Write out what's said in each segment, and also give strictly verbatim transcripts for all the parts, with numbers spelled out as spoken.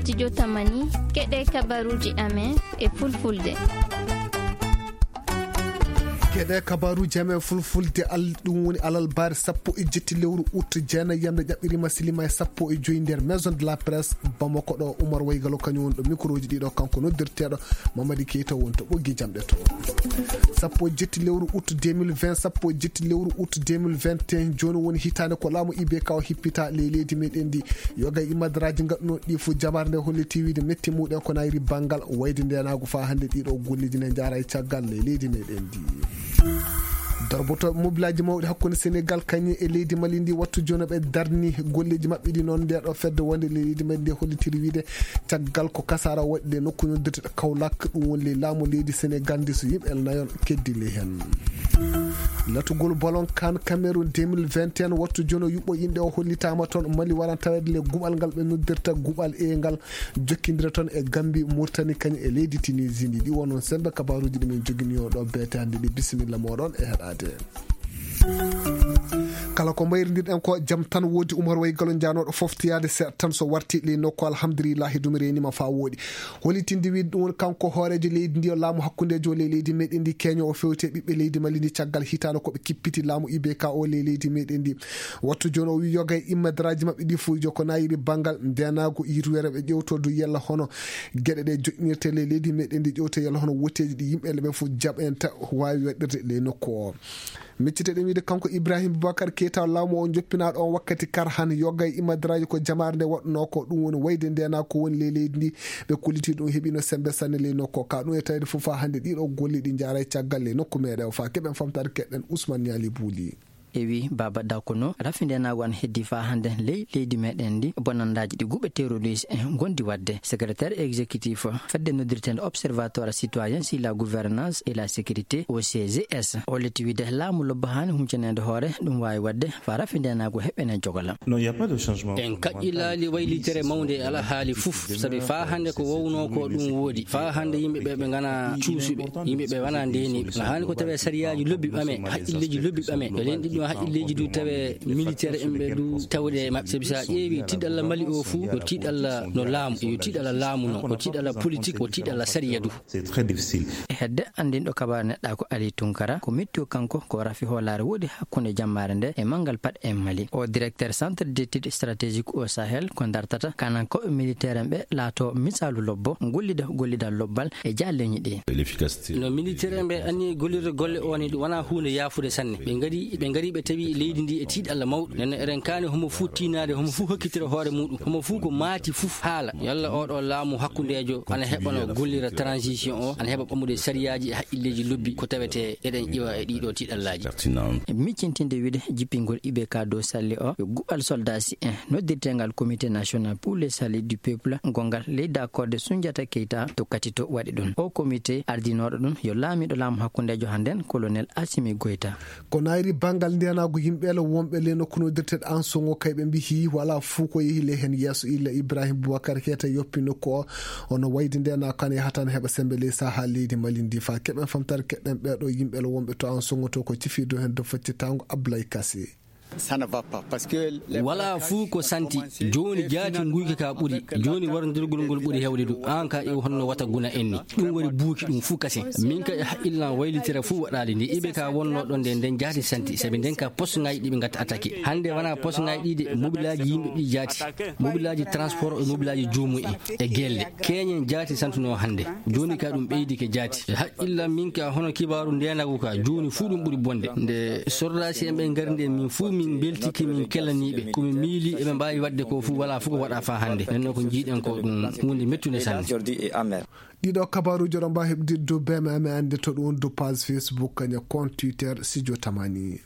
Studio Tamani keɗe kabaruji amen e fulfulde. keɗe kabaruji amen fulfulde ɗum woni alal baare sappo e jetti lewru août jeenayi yamde ƴaɓɓirima silima e sappo e joyi nder maison de la presse Bamako ɗo. Oumar Waygalo kañum woni ɗo microji ɗiɗo kanko noddirteɗo Mamadi Keita woni to ɓoggi jamɗe to. sappo e jetti lewru août deux mille vingt sappo e jetti lewru août deux mille vingt et un joni woni hitande ko laamu I B K o hippita le leydi meɗen ndi yoga imadaraji gaɗɗuno ɗi fo jabar nde holliti wiide metti muɗen ko nayri banggal wayde ndenago fa hande ɗiɗo golliji ne jara e caggal le leydi meɗen ndi. darboto mobilaji mawɗi hakkude Sénégal kañi e leydi Mali ndi wattu joni ɓe darni golleji mabɓe ɗi noon ndeɗo fedde wonde leydi men ndi hollitiri wiide caggal ko kasara waɗi ɗe nokku noddirteɗo Kaolack ɗum woni laamu leydi Sénégal ndi so yimɓe nayon keddile hen. latugol ballon kan Cameroun deux mille vingt et un wattu joni yuɓɓo yimɓe o hollitama toon Mali waran tawede le guɓal ngal ɓe noddirta guɓal e ngal jokkidira toon e Gambie Mauritanie kañum e leydi Tunisie ndi ɗi wonon sembe kabaruji ɗi min jogini o ɗo beete hande ɗi bisimilla moɗon e heɗade kala ko mbayridirɗen ko jaam tan woodi. Oumar Waygalo janoɗo foftiyade seeɗa tan so warti le nokku alhamdulillahi ɗum renima fa woodi holitinde wiide ɗum woni kanko hoorejo leydi ndi o laamu hakkudejo le leydi meɗen ndi keño o fewte ɓiɓɓe leydi Mali ndi caggal hitano koɓe kippiti laamu I B K o le leydi meɗen ndi wattu joni o wi yoga e immedaraji mabɓe ɗi fuujo ko nayiri banggal ndenago yirwere ɓe ƴewtodu yalla hono gueɗe ɗe joƴƴinirte le leydi meɗen ndi ƴewte yalla hono woteji ɗi yimɓe ɓe fof jaɓenta wawi waɗirde le nokku o. micciteɗen wiide kanko Ibrahima Boubacar Keita laamu o joppinaɗo on wakkati kar han yogga e imadaraji ko jamare nde waɗno ko ɗum woni wayde ndena ko woni le leydi ndi ɓe kulliti ɗum heeɓino sembe sanne le nokku ka ɗum e tawde fof ha hande ɗiɗo golli ɗi jara e caggal le nokku meɗen o fa keɓen famtade keɗɗen Ousmane Niali Bouli. ewi baba dakono rafindenago an heddi fa hande ley leydi meɗen ndi bonandaji ɗi guɓe terroriste en gondi wadde secrétaire exécutif fedde noddirtende observatoire citoyen sur la gouvernance et la sécurité O C G S holliti wiide laamu lobba hani humcanede hoore ɗum wawi wadde fa rafindenago heɓene jogola en kaƴƴilali waylitere mawde ala haali fuf saabi fa hande ko wowno ko ɗum woodi fa hande yimɓeɓe ɓe gana cuusuɓe yimɓeɓe wana ndeniɓe no hani ko tawe sariyaji lobbi ɓame haqqilleji lobbi ɓame e len ɗiɗo haqqilleji du tawe militaire en ɓe du tawde mabɓe sabi sa ƴeewi tiɗalla Mali o fuu yo tiɗalla no laamu yo tiɗalla laamu no o tiɗalla politique o tiɗalla sariya du e hedde andinɗo kabar neɗɗa ko Ali Tunkara ko metti o kanko ko rafi hoolare woodi hakkunde jammare nde e mangal pat en Mali o directeur centre d'études stratégique au Sahel ko dartata kanan ko militaire en ɓe laato misalu lobbo gollida gollidal lobbal e jalleñi ɗi no militaire en ɓe anni gollirde golle o ni ɗum wona hunde yafude sanne ɓe ngari ɓe ngari ɓe tawi leydi ndi e tiiɗalla mawɗo nenne eɗen kaani homo fuu tinade homo fuu hokkitira hoore muɗum homo fuu ko maati fuf haala yalla oɗo laamu hakkundejo ana heɓano gollira transition o ana heɓa ɓamude sariyaji e haqqilleji lobbi ko tawete eɗen ƴiwa e ɗiɗo tiiɗallaji miccintinde wiide jippingol I B K dow salli o yo guɓal soldasi en noddirtengal comité national pour les salut du peuple gongal leydi accorde Soundiata Keita tokkati to waɗi ɗum o comité ardinoɗo ɗum yo laamiɗo laamu hakkundejo handen colonel Assimi Goïta ko nayri bangal ndenago yimɓele wonɓe le nokku noddirteɗo an songo kayɓe mbihi wala fuu ko yehi le hen yesso illa Ibrahima Boubacar Keita yoppi nokku o ono wayde ndena kan yahatan heɓa sembe le saha leydi Mali ndi fa keɓen famtare keɗɗen ɓeɗo yimɓele wonɓe to an songo to ko cifido hen do faccitango Ablaye Kassé. Ça ne va pas parce que wala fuu ko santi joni jaati guyka ka ɓuri joni warodirgol ngol ɓuri hewde du an ka e honno wata guna enni ɗum woni buuki ɗum fuu kase min ka e haqqillan waylitira fuu waɗade ndi iɓe ka wonno ɗon nde nden jaati santi saabi nden ka poste ngaji ɗi ɓe gatta attaqué hande wona poste ngaji ɗiɗe mobilaji yimɓe ɗi jaati mobilaji transport e mobilaji joomu e e gelle keñen jaati santuno hande joni ka ɗum ɓeydike jaati e haqqillan min ka hono kibaru ndenago ka joni fuu ɗum ɓuri bonde nde sordasi en ɓe ngari nde min fuu min beltiki min kellaniɓe komi miili eɓe mbawi wadde ko fuu wala fuu ko waɗa fa hande nenno ko jiiɗen ko ɗum hunde mettude sanne ɗiɗo kabaruji ɗo mbawi heɓdirde dow beme ame ande to ɗum dow page Facebook kaña compte Twitter Studio Tamani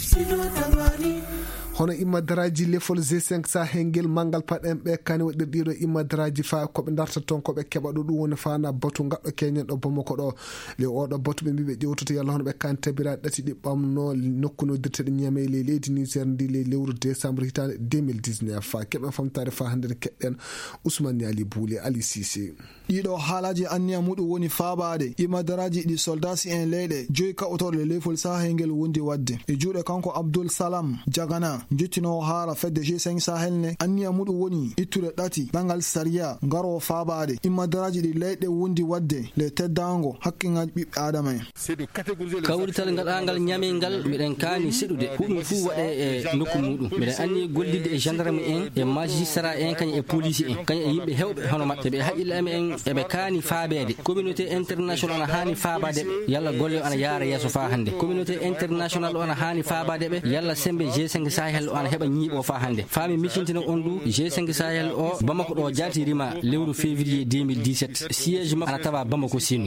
hono immadaraji lefol G cinq sa hengel mangal paɗen ɓe kani waɗir ɗiɗo immadaraji fa koɓe darta toon koɓe keɓa ɗo ɗum woni fana batu gaɗɗo keñen ɗo Bamako ɗo le oɗo batu ɓe mbiɓe ƴewtoto yalla hono ɓe kan tabiraɗe ɗati ɗi ɓamno nokku noddirteɗe ñame le leydi Niger ndi le lewru décembre hitande deux mille dix-neuf fa keɓen famtare fa hande keɗɗen Ousmane Niali Bouli Ali Cissé ɗiɗo haalaji anniya muɗum woni faabade immadaraji ɗi soldasi en leyɗe joyi kaɓotoɗe lefol sahengel wondi wadde e juuɗe kanko Abdoul Salam Jagana jottino haala fedde G cinq Sahel ne anniya muɗum woni ittude ɗati bangal sariya ngaro faabade immadaraji ɗi leyɗe wondi wadde le teddango haqqingaji ɓiɓɓe adama en kawrital ngaɗangal ñamingal miɗen kaani seɗude huɗum fuu waɗe e nokku muɗum miɗen anni gollidde e gendarme en e magistrat en kañum e police en kañum e yimɓe hewɓe hono maɓɓe ɓe haqqille amen en eɓe kaani faabede communauté international ana haani faabade ɓe yalla golle o ana yaara yeeso fa hande communauté international o ana haani faabade ɓe yalla sembe G cinq Sahel o ana heɓa ñiiɓo fa hande faami miccintino on du G cinq Sahel o Bamako ɗo jatirima lewru février deux mille dix-sept siège ma ana tawa Bamako sinu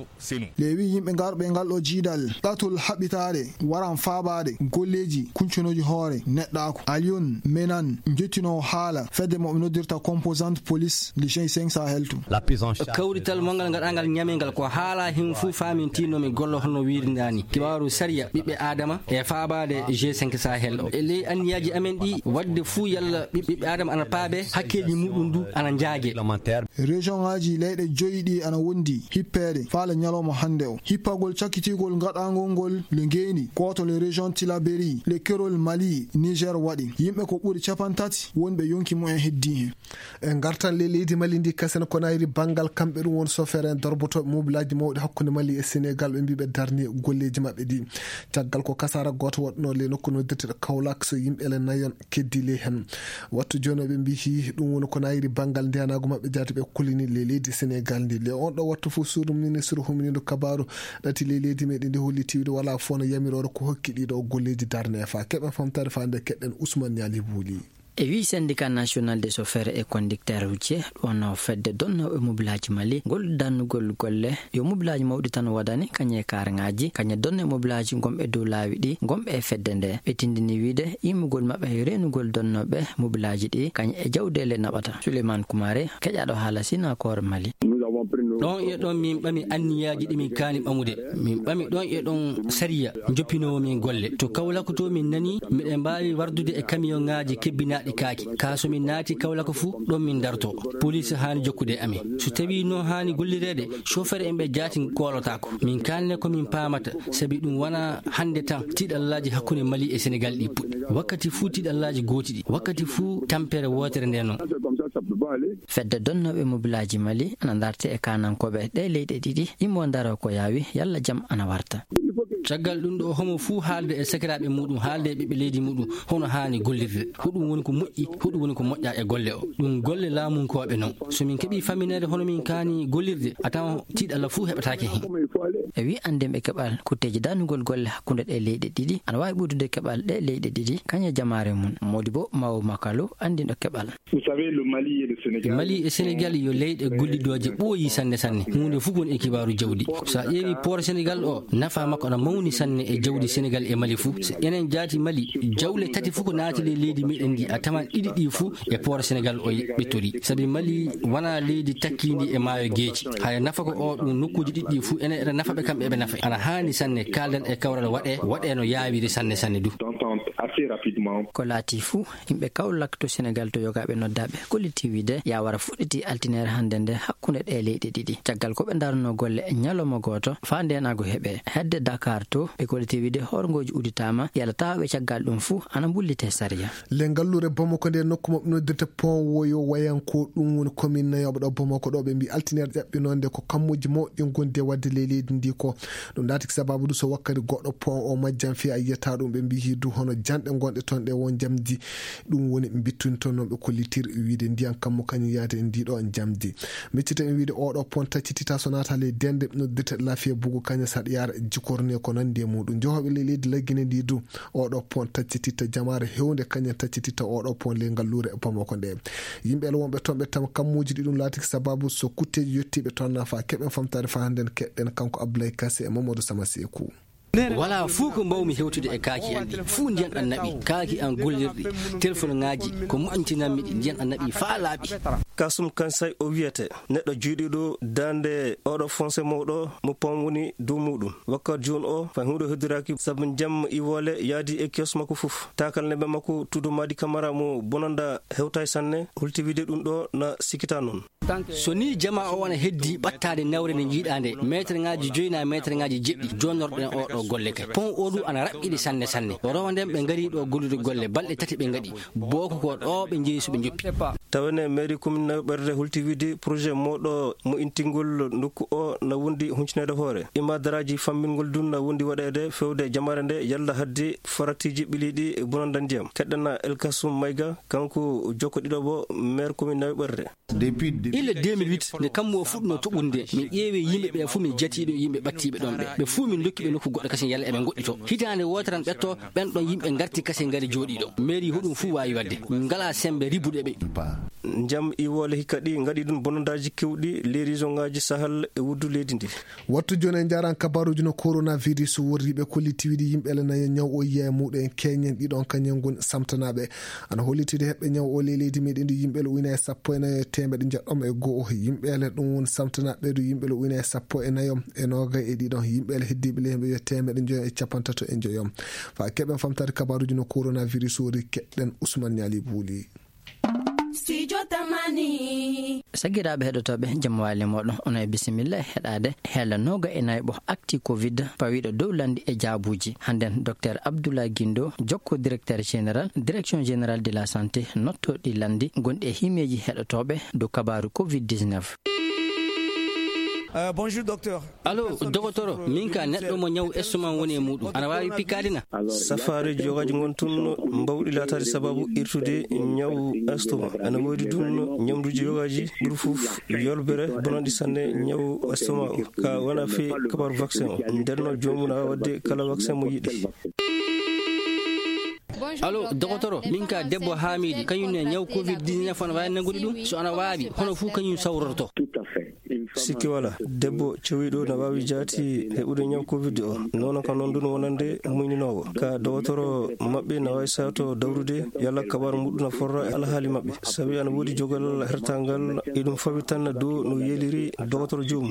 le wi yimɓe garɓe ngal ɗo jiidal ɗatul haɓitade waran faabade golleji kuncunoji hoore neɗɗako alion menan jottino haala fedde mo noddirta composante police le G cinq Sahel tu kawrital mongal ngaɗangal ñamingal ko haala hin fuu faamintinomi gollo hono wirdani kibaru sariya ɓiɓɓe adama e faabade G cinq Sahel o e ley anniyaji amen ɗi wadde fuu yalla ɓiɓɓe adama ana paabe hakkeji muɗum du ana jaage région ngaji leyɗe joyi ɗi ana wondi hippede faala ñalawma hande o hippagol cakkitigol ngaɗangol ngol le ngeni koto le région Tilaberi le kerol Mali Niger waɗi yimɓe ko ɓuri capantati wonɓe yonki mumen heddi hen e gartan le leydi Mali ndi kasen ko nayri bangal kamɓe ɗum won chauffeur en dorbotoɓe mobilaji mawɗi hakkude Mali e Sénégal ɓe mbiɓe darni golleji mabɓe ɗi caggal ko kasara goto waɗno le nokku noddirteɗo Kaolack so yimɓe ele nayon keddi le hen wattu joni ɓe mbi ɗum woni ko nayri bangal ndiyanago mabɓe jaati ɓe kulini le leydi Sénégal ndi le on ɗo wattu fo suudu ministre humnido kabaru ɗati le leydi meɗen ndi holli tiwde wala fono yamirore ko hokki ɗiɗo golleji darne e fa keɓe famtare fa nde keɗɗen Ousmane Niali Bouli e wi syndicat national des chauffeurs et conducteurs routiers wonno fedde donnoɓe mobilaji Mali ngol dannugol golle yo mobilaji mawɗi tan waɗani kañe karangaji kañe donne mobilaji gomɓe dow laawi ɗi gomɓe e fedde nde ɓe tindini wiide immugol maɓɓe e renugol donnoɓe mobilaji ɗi kañe e jawdele naɓata Souleymane Koumare keƴaɗo haala sinakore Mali ɗon e ɗon min ɓami anniyaji ɗi min kaani ɓamude min ɓami ɗon e ɗon sariya joppinowo min golle to Kaolack to min nani miɗen mbawi wardude e camion ngaji kebbinaɗi kaaki ka so min naati Kaolack fuu ɗon min darto police haani jokkude amin so tawi no haani gollirede chauffeur en ɓe jaati kolotako min kalne ko min paamata sabi ɗum wona hande tan tiɗallaji hakkude Mali e Sénégal ɗi puɗɗi wakkati fuu tiɗallaji gooti ɗi wakkati fuu tampere wotere nde noon fedde donnoɓe mobilaji Mali ana darte e kanankoɓe ɗe leyɗe ɗiɗi yimmo daro ko yaawi yalla jaam ana warta caggal ɗum ɗo homo fuu haalde e sakiraɓe muɗum haalde e ɓiɓɓe leydi muɗum hono haani gollirde huɗum woni ko moƴƴi huɗum woni ko moƴƴa e golle o ɗum golle laamunkoɓe noon somin keeɓi faminede hono min kaani gollirde a tawan tiiɗalla fuu heɓatake hen e wi andenɓe keɓal kutteji danugol golle hakkude ɗe leyɗe ɗiɗi ana wawi ɓurdude keɓal ɗe leyɗe ɗiɗi kañe jamare mum modi bo mawo makalo andinɗo keɓal Mali e Sénégal yo leyɗe gollidoje ɓooyi sanne sanne hunde fuu woni e kibaru jawdi sa ƴeewi port Sénégal o nafa makko ana mawni sanne e jawdi Sénégal e Mali fuu so enen jaati Mali jawle tati fuu ko naati le leydi meɗen ndi a taman ɗiɗi ɗi fuu e port Sénégal o ɓettori sabi Mali wona leydi takkindi e maayo geeci haya nafa ko o ɗum nokkuji ɗiɗɗi fuu enen ene nafa ɓe kamɓe ɓe nafa ana haani sanne kalden e kawral waɗe waɗe no yaawiri sanne sanne du ko laati fuu yimɓe Kaolack to Sénégal to yogaɓe noddaɓe kolliti wiide ya wara fuɗɗiti altinere hande nde hakkude ɗe leyɗe ɗiɗi caggal ko ɓe darno golle e ñalawma goto fa ndenago heeɓe hedde Dakar to ɓe kolliti wiide horgoji uditama yalla tawaɓe caggal ɗum fuu ana bullite sariya le ngallure Bamako nde nokku mabɓe noddirte pont woyo wayanko ɗum woni commune nayoɓe ɗo Bamako ɗo ɓe mbi altinere ƴaɓɓinonde ko kammuji mawɗi gondi e wadde le leydi ndi ko ɗum datiki sababu du so wakkati goɗɗo pont o majjan fi a yiyata ɗum ɓe mbi hidu hono janɗe gonɗe toon ɗe won jamdi ɗum woni bittunto noon ɓe kollitir wiide ndiyan kammu kañum yaade e ndiɗo jamdi miccita en wiide oɗo pont taccitita so nata le dende noddirte lafiya bugu kaña saɗa yara jikorne ko nandi e muɗum jehoɓe le leydi laggine ndi du oɗo pont taccititta jamare hewde kañum taccititta oɗo pont le ngallure e Bamako nde yimɓe el wonɓe toon ɓe tam kammuji ɗi ɗum laatiki sababu so kutteji yettiɓe toon nafa keɓen famtare fa handen keɗɗen kanko Abdoulaye Kassé e Mamadou Sama Sekou wala fuu ko mbawmi hewtude e kaaki an ɗi fuu ndiyan an naɓi kaaki an gollirɗi téléphone ngaji ko moƴƴintinanmi ɗi ndiyan an naɓi faa laaɓi Kasum Kansay o wiyete neɗɗo jiiɗiɗo dande oɗo foncé mawɗo mo pom woni dow muɗum wakkati joni o fa hunde hoddiraki saabu jamma iwole yaadi e kios makko fof takal neɓe makko tudo Madi Camara mo bonanda hewta sanne holti wiide ɗum ɗo na sikita noon so ni jama o wona heddi battade nawre ne jiidande metre ngaji joyna metre ngaji jebbi jonnorden o do golle ke pon o du ana rabbidi sanne sanne rowanden be ngari do gollude golle balde tati be ngadi boko ko do be jeesu be joppi tawene mairie commune berde hultividi projet modo mo intingol nokku o na wondi huncnede hoore imadaraji fammingol dunna wondi wadede fewde jamare nde yalla haddi faratiji bilidi bonondan ndiyam keddana El Kasum Mayga kanko jokko dido bo maire commune berde depuis ile deux mille huit ne kammo fudno tubunde mi ƴeewe yimbe be fu mi jatiido yimbe battibe don be be fu mi dokki be nokku goddo kasen yalla e be goddito hitande wotran betto ben don yimbe garti kasen ngari jodido mairie hudum fu wayi wadde ngala sembe ribude be jam i wole hikadi ngadi dun bonondaji kewdi lerizo ngaji sahal e wuddu leydi ndi wattu joni jaran kabaruji no coronavirus worribe kollitiwidi yimbe le na nyaw o yiye muden kenyen didon kanyen gon samtanabe ana holitide hebbe nyaw o leydi meden di yimbe le wina sappo na tembe di jaddom e go yimbe le dum won samtanabe do yimbe le wina sappo e nayom e noga e didon yimbe le heddibe le be tembe di joy e capantato en joyom fa keben famtade kabaruji no coronavirus wori kedden Ousmane Nyali Bouli Studio Tamani sagiraɓe heɗotoɓe jam wali moɗon ono e bisimilla e heɗade heela noga e nayɓo acti covid pawiɗo dow landi e jaabuji hannden docteur Abdoulaye Guindo jokko directeur général direction générale de la santé nottoɗi landi gonɗi e himeji heɗotoɓe dow kabaru covid dix-neuf. Uh, bonjour docteur. Allo docteur minka neddo mo nyaw essuman woni e mudum ana wawi pikadina safari jogaji gontun mbawdi latade sababu irtude nyaw estoma ana wodi dun nyamduji yogaji burfuf yolbere bonandi sanne nyaw estoma ka wana fi kabar vaccin derno jomuna wadde kala vaccin mo yidi. Allo docteur minka debbo Hamidi kanyune nyaw covid dix-neuf on wawi nangudi dum so ana wabi hono fu kanyum sawrorto. Tout à fait. Siki wala debbo cewido na wawi jati hebude nyaw covid o nono kan non dun wonande muyninowo ka docteur mabbe na way sato dawrude yalla kabar muduna forra ala hali mabbe sabi an wodi jogal hertangal idum fawitan do no yeliri docteur Djoum.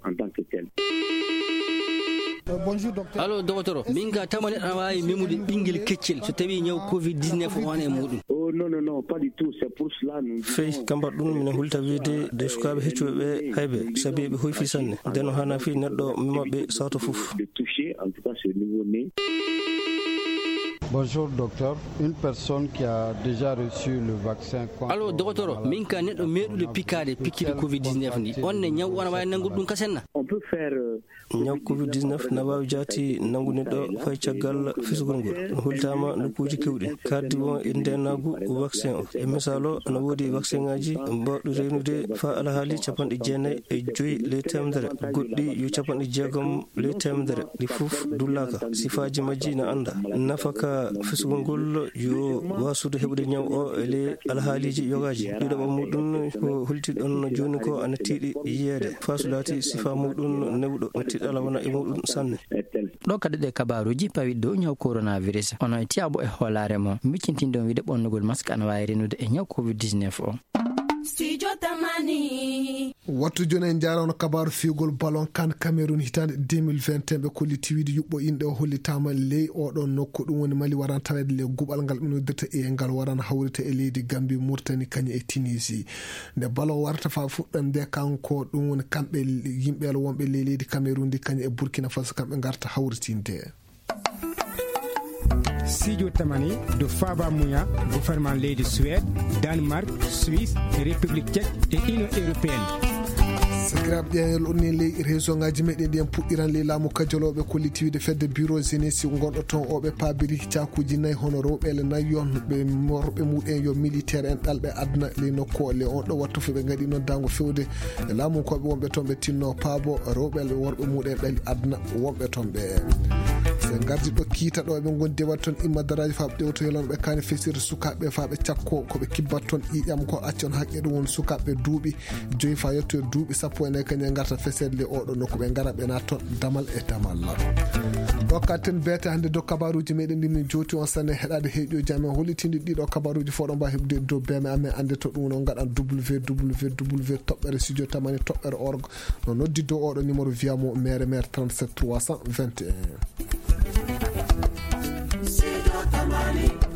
Bonjour docteur. Allo docteur minga tamane ana wawi memude bingel keccel so tawi nyaw covid dix-neuf on e mudum. Oh non non non pas du tout, c'est pour cela nous fay kambar dum min hulta wiide de sukabe heccobe haybe sabi be hoyfi sanne deno hana fi neddo mabbe sato fuf de toucher en tout cas ce nouveau né. Bonjour docteur, une personne qui a déjà reçu le vaccin. Allo docteur minka neddo medude pikade pikide covid dix-neuf ni onne nyaw wana way nangudum kasenna. On peut faire nyaw covid dix-neuf na wawi jati nangu neddo fay ciagal fisugol ngol hultama no kuuji kewdi kaddi won inde nagu vaccin o e misalo na wodi vaccin ngaji mbawdu renude fa ala hali capande jeenay e joyi le temdere goddi yu capande jeegom le temdere di fuf dullaka sifaji majji na anda nafaka fisugol ngol yo wasude hebude nyaw o e le ala haliji yogaji dido ba mudun ko hulti don joni ko ana tiidi yede fasulati sifa mudun newdo tidala wona e mudun sanne do kadi de kabaruji pawi do nyaw coronavirus ono e tiabo e holare mo miccintindo wiide bonnugol masque ana wawi renude e nyaw covid dix-neuf o. Studio Tamani wattu joni en jarano kabaru fiugol ballon kan Cameroun hitande deux mille vingt et un be kolliti wiide yubbo inde o hollitama ley oɗon nokku ɗum woni Mali waran tawede le gubal ngal ɓinodirta e ngal waran hawrita e leydi Gambie Mauritanie kañum e Tunisie nde ballon warta fa fuɗɗan nde kanko ɗum woni kamɓe yimɓele wonɓe ley leydi Cameroun ndi kañum e Burkina Faso kamɓe garta hawritinde. Studio Tamani de Faba Mouya, gouvernement leydi Suède, Danemark, Suisse, République tchèque et Union européenne. sakirab ƴeewel onni ley réseau ngaji meɗen ɗiyen puɗɗiran ley laamu kajoloɓe kollitiwide fedde bureau jeunesse gonɗo toon oɓe paabiri cakuji nayyi hono rewɓele nayyon ɓe morɓe muɗen yo militaire en ɗalɓe adna ley nokku o le on ɗo wattu foɓe gaɗi noddago fewde e laamu koɓe wonɓe toon ɓe tinno paabo rewɓele worɓe muɗen ɗali adna wonɓe toon ɓe se gardi ɗo kiita ɗo ɓe gondi wat toon imma daraji fa ɓe ƴewto yelon ɓe kani fesirde sukaɓe fa ɓe cakko koɓe kibbat toon ƴiƴam ko accon haqqe ɗum woni sukaɓe duuɓi joyi fa yetto e duuɓi sappo ene kañum garta fesede le oɗo nokku ɓe gara ɓe natton damal e damal ɗo katten beete hannde dow kabaruji meɗen ɗi min joti on sanne heɗade heeƴoji amen hollitinde ɗiɗo kabaruji foɗo mba heɓde dow beme amen ande to ɗum noon gaɗan www toɓɓere studio tamani toɓɓere org no noddi dow oɗo numéro wiyamo maire maire trente-sept trois cent vingt et un.